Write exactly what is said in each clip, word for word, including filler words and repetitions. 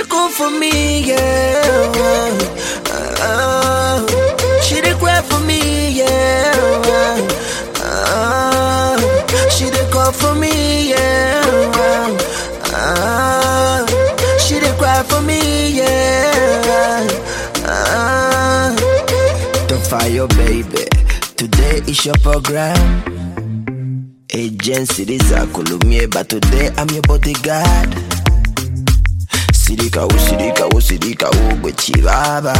cook for me, yeah. Uh, she dey cry for me, yeah. Uh, she dey call for me, yeah. Uh, she dey cry for me, yeah. Uh, don't fire, baby. Today is your program. Agency this a Columia, but today I'm your bodyguard. Sidika, oh Sidika, oh Sidika, oh Bechibaba.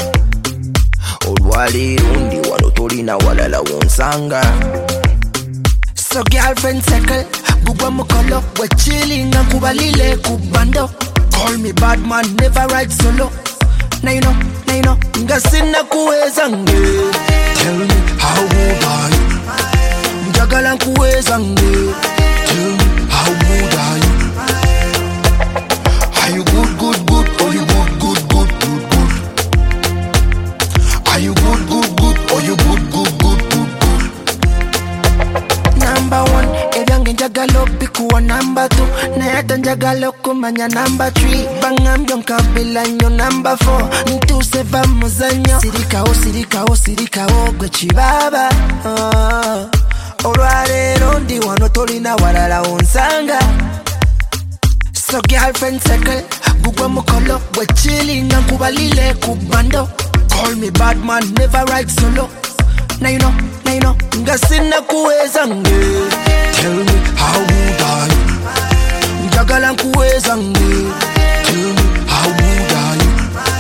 Olwali undi wanotorina walala wonsanga. So girlfriend circle, bugwa mukolo, we chilling and kubalile kubando. Call me bad man, never ride solo. Now you know, now you know, ngasina kuwezange. Tell me how old are you? Njagala kuwezange. Tell me how old are you? Are you good, good, good? Or you good, good, good, good, good? Are you good, good, good? Or you good, good, good, good, good? Number one, ebyange njagala opikuwa number two. Nayata njagala okumanya number three. Bangambyo nkabila nyo number four. Ntuseva muzanyo. Sirika o, sirika o, sirika o, gwe chibaba. Oh. Olwaleero ndi wano tolina walala onsanga. So girlfriend circle, gugwe mukolo, we chilling and kubalile kubando. Call me bad man, never ride solo. Now you know, now you know, ngasina kuwezange. Tell me how old are you? Njagala kuwezange. Tell me how old are you?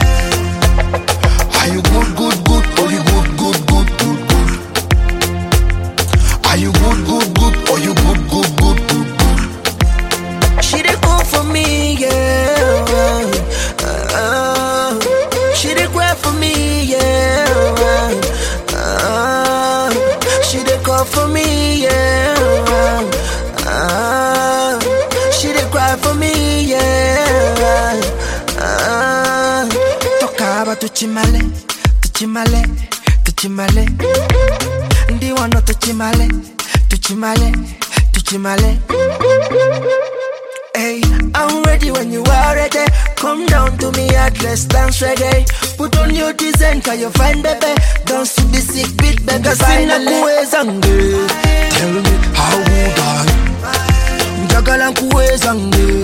Are you good, good, good? Or you good, good, good, good, good? Are you good, good, good? Or you good, good, good, good, good? She dey cook for me, yeah. Uh, she dey cry for me, yeah. Uh, she dey call for me, yeah. Uh, she dey cry for me, yeah. Uh, Tokaba tuchimale, tuchimale, tuchimale. Ndi wano tuchimale, tuchimale, tuchimale. Hey, I'm ready when you are ready. Come down to me at let's dance reggae. Put on your design, cause you find baby. Dance to the sick beat, baby. Sina kuwezange. Tell me how old are you? Njagala kuwezange.